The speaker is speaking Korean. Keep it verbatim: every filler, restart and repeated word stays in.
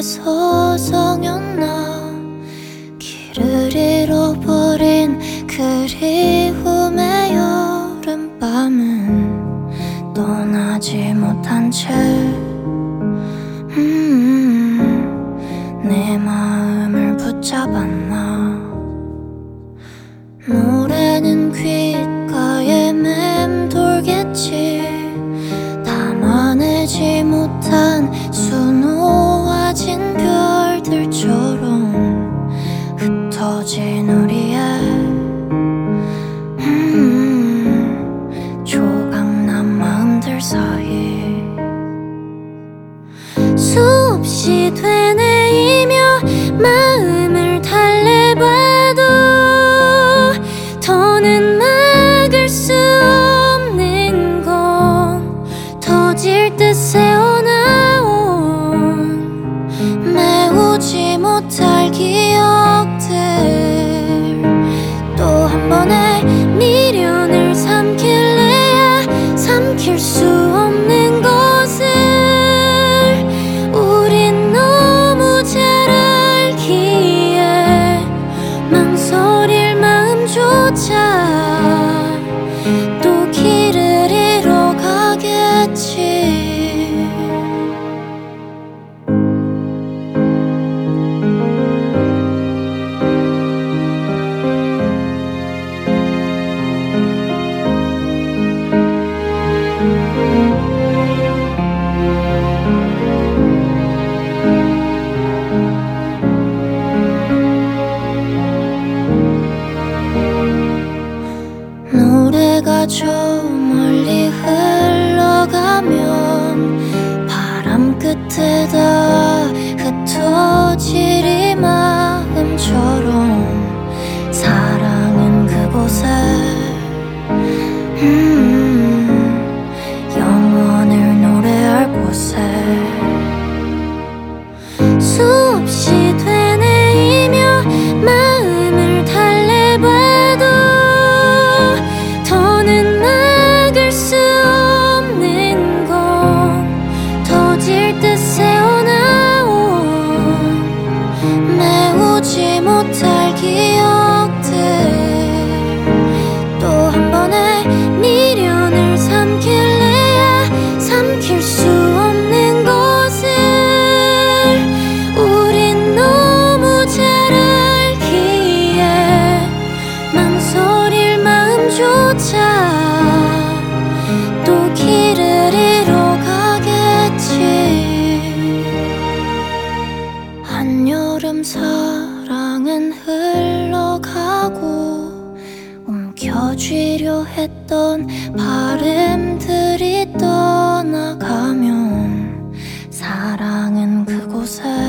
소성였나. 길을 잃어버린 그리움의 여름밤은 떠나지 못한 채 음, 내 마음을 붙잡았나. 노래는 귓가에 맴돌겠지. 담아내지 못한 수놓아진 별들처럼 흩어진 우리의 음, 조각난 마음들 사이 수없이 되뇌이며 마음을 달래봐도 더는 막을 수 없는 건 터질 듯 새어나온 메우지 못할 기억들. 또 한 번의 미련을 삼킬래야 삼킬 수 없는 것을 우린 너무 잘 알기에 망설일 마음조차 또 길을 잃어가겠지. 노래가 저 멀리 흘러가면 바람 끝에다 흩어질 이 마음처럼 사랑은 그곳에 음, 영원을 노래할 곳에 수없이 되뇌이며 마음을 달래봐도 더는 막을 수 없는 건 터질 듯 새어나온 메우지 못할 기억들. 또 한 번의 미련을 삼킬래야 삼킬 수 없는 것을 우린 너무 잘 알기에 망설일 마음조차 또 길을 잃어가겠지. 한여름 사랑은 흘러가고 움켜쥐려 했던 바람들이 떠나가면 사랑은 그곳에